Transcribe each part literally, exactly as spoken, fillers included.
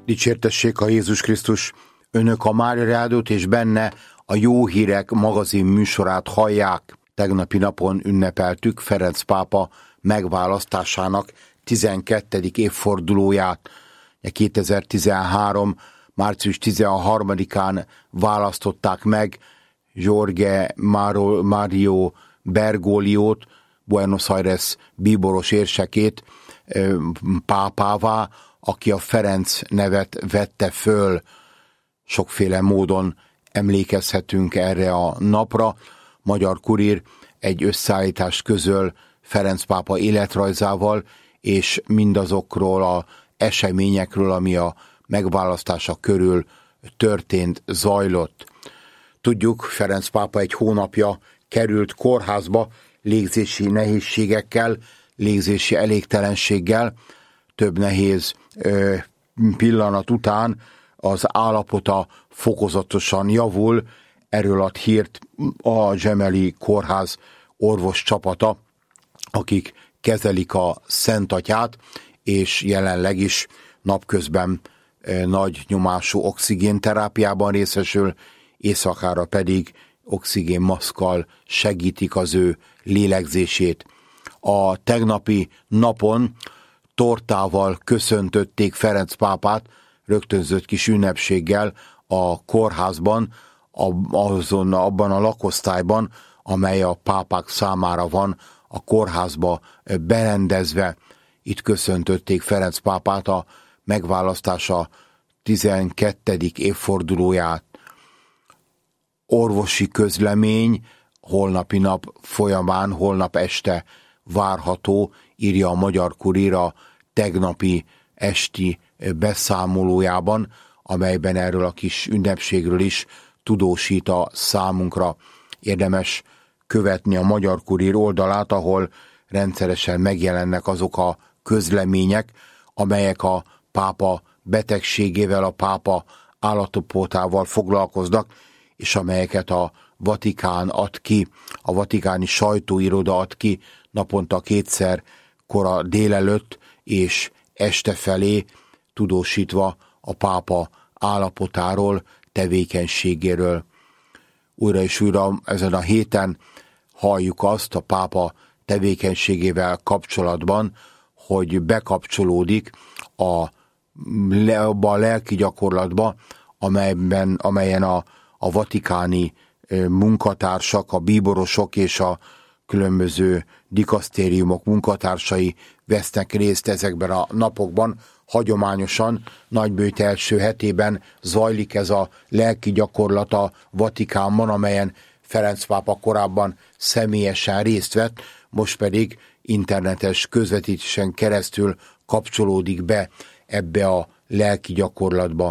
Dicsértessék a Jézus Krisztus! Önök a Mária Rádiót és benne a Jó Hírek magazin műsorát hallják. Tegnapi napon ünnepeltük Ferenc pápa megválasztásának tizenkettedik évfordulóját. kétezer-tizenhárom. március tizenharmadikán választották meg Jorge Mario Bergogliót, Buenos Aires bíboros érsekét pápává, aki a Ferenc nevet vette föl. Sokféle módon emlékezhetünk erre a napra. Magyar Kurír egy összeállítást közöl Ferenc pápa életrajzával, és mindazokról az eseményekről, ami a megválasztása körül történt, zajlott. Tudjuk, Ferenc pápa egy hónapja került kórházba légzési nehézségekkel, légzési elégtelenséggel. Több nehéz ö, pillanat után az állapota fokozatosan javul. Erről ad hírt a Gemelli kórház orvos csapata, akik kezelik a Szent Atyát, és jelenleg is napközben ö, nagy nyomású oxigénterápiában részesül, éjszakára pedig oxigénmaszkkal segítik az ő lélegzését. A tegnapi napon tortával köszöntötték Ferenc pápát, rögtönzött kis ünnepséggel a kórházban, azon, abban a lakosztályban, amely a pápák számára van a kórházba berendezve. Itt köszöntötték Ferenc pápát a megválasztása tizenkettedik évfordulóját. Orvosi közlemény holnapi nap folyamán, holnap este várható, írja a Magyar Kurír a tegnapi esti beszámolójában, amelyben erről a kis ünnepségről is tudósít a számunkra. Érdemes követni a Magyar Kurír oldalát, ahol rendszeresen megjelennek azok a közlemények, amelyek a pápa betegségével, a pápa állapotával foglalkoznak, és amelyeket a Vatikán ad ki, a vatikáni sajtóiroda ad ki naponta kétszer, kora délelőtt és este felé, tudósítva a pápa állapotáról, tevékenységéről. Újra és újra ezen a héten halljuk azt a pápa tevékenységével kapcsolatban, hogy bekapcsolódik a, abba a lelki gyakorlatba, amelyben, amelyen a, a vatikáni munkatársak, a bíborosok és a különböző dikasztériumok munkatársai vesznek részt ezekben a napokban. Hagyományosan nagybőjt első hetében zajlik ez a lelki gyakorlat a Vatikánban, amelyen Ferenc pápa korábban személyesen részt vett, most pedig internetes közvetítésen keresztül kapcsolódik be ebbe a lelki gyakorlatba.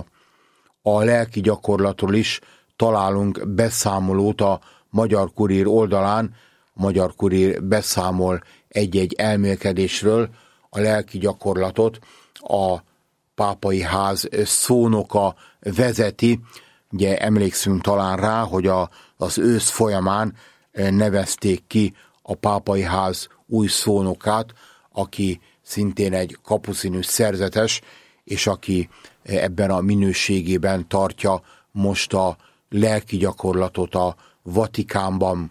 A lelki gyakorlatról is találunk beszámolót a Magyar Kurír oldalán. A Magyar Kurír beszámol egy-egy elmélkedésről. A lelki gyakorlatot a pápai ház szónoka vezeti. Ugye emlékszünk talán rá, hogy a, az ősz folyamán nevezték ki a pápai ház új szónokát, aki szintén egy kapucinus szerzetes, és aki ebben a minőségében tartja most a lelki gyakorlatot a Vatikánban.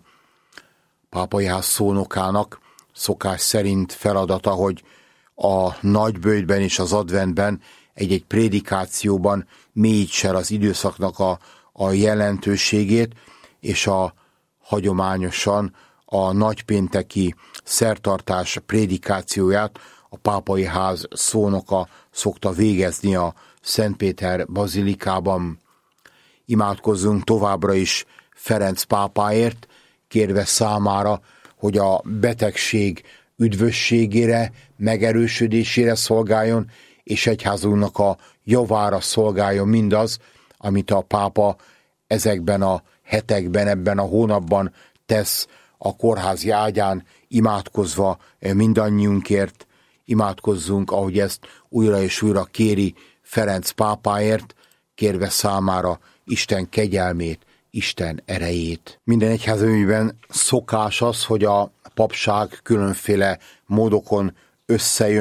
Pápai ház szónokának szokás szerint feladata, hogy a nagyböjtben és az adventben egy-egy prédikációban mélyítse az időszaknak a, a jelentőségét, és a hagyományosan a nagypénteki szertartás prédikációját a pápai ház szónoka szokta végezni a Szentpéter bazilikában. Imádkozzunk továbbra is Ferenc pápáért, kérve számára, hogy a betegség üdvösségére, megerősödésére szolgáljon, és egyházunknak a javára szolgáljon mindaz, amit a pápa ezekben a hetekben, ebben a hónapban tesz a kórházi ágyán, imádkozva mindannyiunkért. Imádkozzunk, ahogy ezt újra és újra kéri Ferenc pápáért, kérve számára Isten kegyelmét, Isten erejét. Minden egyházműben szokás az, hogy a papság különféle módokon összejön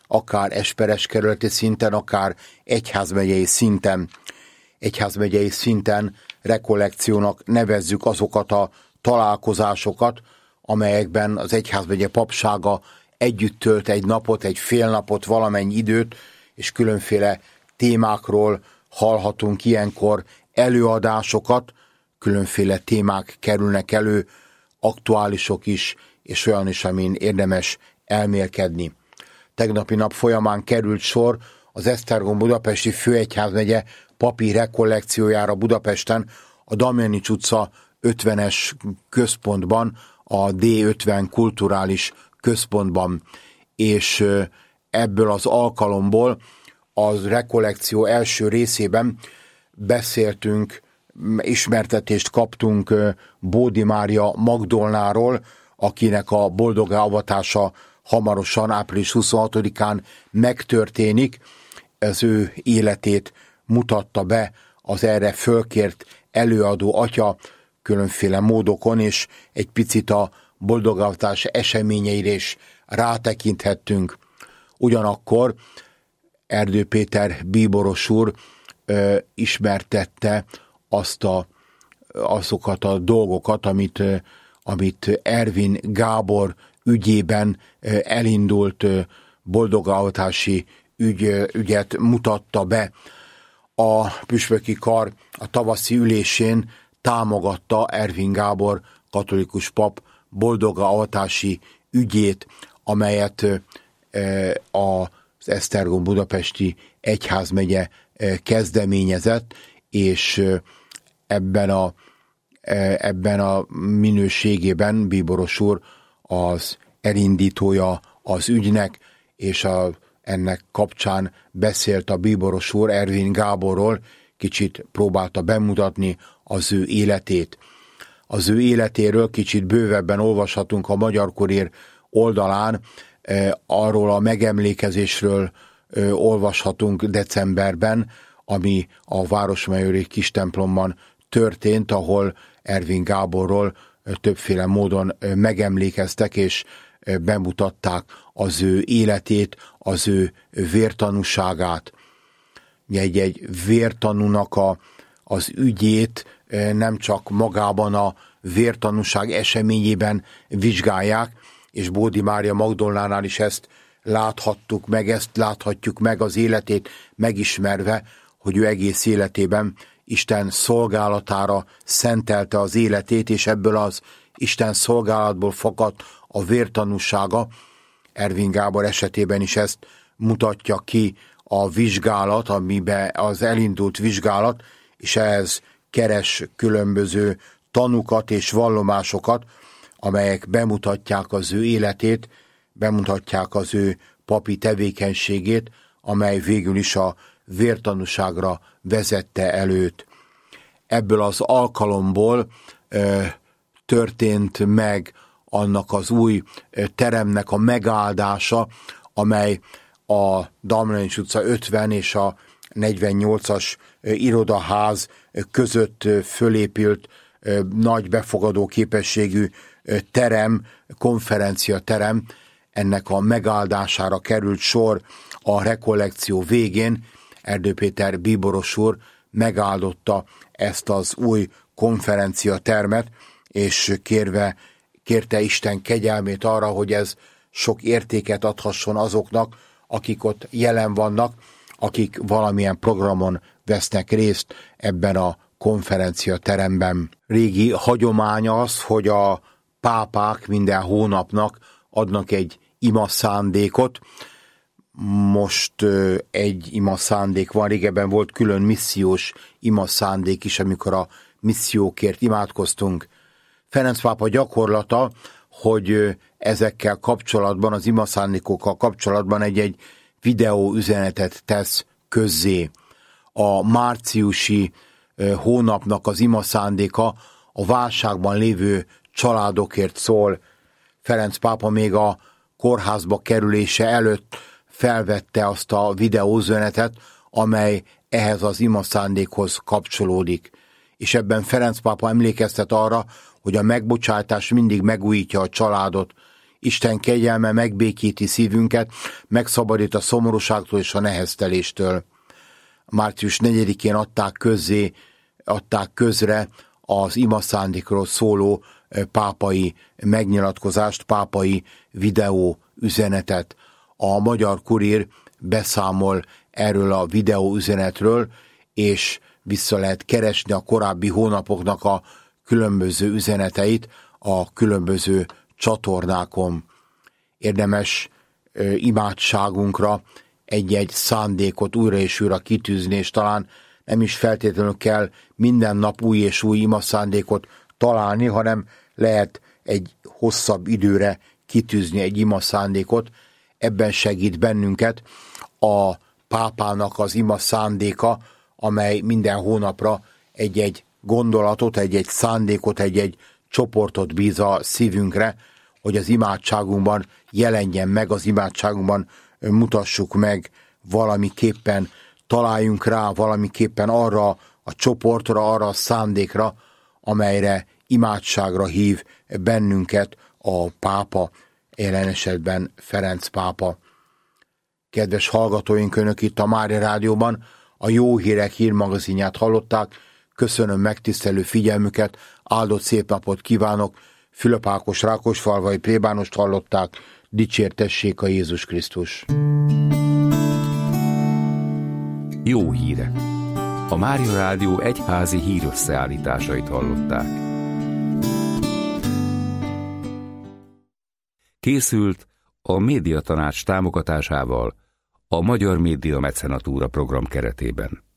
akár espereskerületi szinten, akár egyházmegyei szinten, egyházmegyei szinten rekollekciónak nevezzük azokat a találkozásokat, amelyekben az egyházmegye papsága együtt tölt egy napot, egy fél napot, valamennyi időt, és különféle témákról hallhatunk ilyenkor előadásokat, különféle témák kerülnek elő, aktuálisok is, és olyan is, amin érdemes elmélkedni. Tegnapi nap folyamán került sor az Esztergom budapesti főegyházmegye papi rekollekciójára Budapesten, a Damjanics utca ötvenes központban, a dé ötven kulturális központban, és ebből az alkalomból az rekollekció első részében beszéltünk, ismertetést kaptunk Bódi Mária Magdolnáról, akinek a boldoggá avatása hamarosan, április huszonhatodikán megtörténik. Az ő életét mutatta be az erre fölkért előadó atya különféle módokon, és egy picit a boldogáltatás eseményeire is rátekinthettünk. Ugyanakkor Erdő Péter bíboros úr ö, ismertette azt a, azokat a dolgokat, amit, ö, amit Ervin Gábor ügyében ö, elindult ö, boldogáltatási ügy, ö, ügyet mutatta be. A püspöki kar a tavaszi ülésén támogatta Ervin Gábor katolikus pap boldogáltatási ügyét, amelyet az Esztergom budapesti egyházmegye kezdeményezett, és ebben a, ebben a minőségében bíboros úr az elindítója az ügynek, és a, ennek kapcsán beszélt a bíboros úr Ervin Gáborról, kicsit próbálta bemutatni az ő életét. Az ő életéről kicsit bővebben olvashatunk a Magyar Kurír oldalán, arról a megemlékezésről olvashatunk decemberben, ami a Városmajori kis templomban történt, ahol Ervin Gáborról többféle módon megemlékeztek, és bemutatták az ő életét, az ő vértanúságát. Egy-egy vértanúnak a, az ügyét nem csak magában a vértanúság eseményében vizsgálják, és Bódi Mária Magdolnánál is ezt láthattuk meg, ezt láthatjuk meg az életét megismerve, hogy ő egész életében Isten szolgálatára szentelte az életét, és ebből az Isten szolgálatból fakadt a vértanúsága. Ervin Gábor esetében is ezt mutatja ki a vizsgálat, amiben az elindult vizsgálat, és ehhez keres különböző tanukat és vallomásokat, amelyek bemutatják az ő életét, bemutatják az ő papi tevékenységét, amely végül is a vértanúságra vezette előtt. Ebből az alkalomból ö, történt meg annak az új teremnek a megáldása, amely a Damjanics utca ötven és a negyvennyolcas irodaház között fölépült nagy befogadó képességű terem, konferenciaterem, ennek a megáldására került sor a rekollekció végén. Erdő Péter bíboros úr megáldotta ezt az új konferenciatermet, és kérve, kérte Isten kegyelmét arra, hogy ez sok értéket adhasson azoknak, akik ott jelen vannak, akik valamilyen programon vesznek részt ebben a konferenciateremben. Régi hagyomány az, hogy a pápák minden hónapnak adnak egy ima szándékot. Most egy ima szándék van, régebben volt külön missziós ima szándék is, amikor a missziókért imádkoztunk. Ferenc pápa gyakorlata, hogy ezekkel kapcsolatban, az ima szándékokkal kapcsolatban egy-egy videó üzenetet tesz közzé. A márciusi hónapnak az ima szándéka a válságban lévő családokért szól. Ferenc pápa még a kórházba kerülése előtt felvette azt a videóüzenetet, amely ehhez az ima szándékhoz kapcsolódik. És ebben Ferenc pápa emlékeztet arra, hogy a megbocsátás mindig megújítja a családot, Isten kegyelme megbékíti szívünket, megszabadít a szomorúságtól és a nehezteléstől. március negyedikén adták közzé, adták közre az imaszándékról szóló pápai megnyilatkozást, pápai videó üzenetet. A Magyar Kurír beszámol erről a videó üzenetről, és vissza lehet keresni a korábbi hónapoknak a különböző üzeneteit a különböző csatornákon. Érdemes ö, imádságunkra egy-egy szándékot újra és újra kitűzni, és talán nem is feltétlenül kell minden nap új és új imaszándékot találni, hanem lehet egy hosszabb időre kitűzni egy imaszándékot. Ebben segít bennünket a pápának az imaszándéka, amely minden hónapra egy-egy gondolatot, egy-egy szándékot, egy-egy csoportot bíz a szívünkre, hogy az imádságunkban jelenjen meg, az imádságunkban mutassuk meg, valamiképpen találjunk rá, valamiképpen arra a csoportra, arra a szándékra, amelyre imádságra hív bennünket a pápa, jelen esetben Ferenc pápa. Kedves hallgatóink, Önök itt a Mária Rádióban a Jó Hírek hírmagazinját hallották. Köszönöm megtisztelő figyelmüket, áldott szép napot kívánok. Fülöp Ákos Rákosfalvai plébánost hallották. Dicsértessék a Jézus Krisztus! Jó hírek! A Mária Rádió egyházi hírösszeállításait hallották. Készült a Médiatanács támogatásával a Magyar Média Mecenatúra program keretében.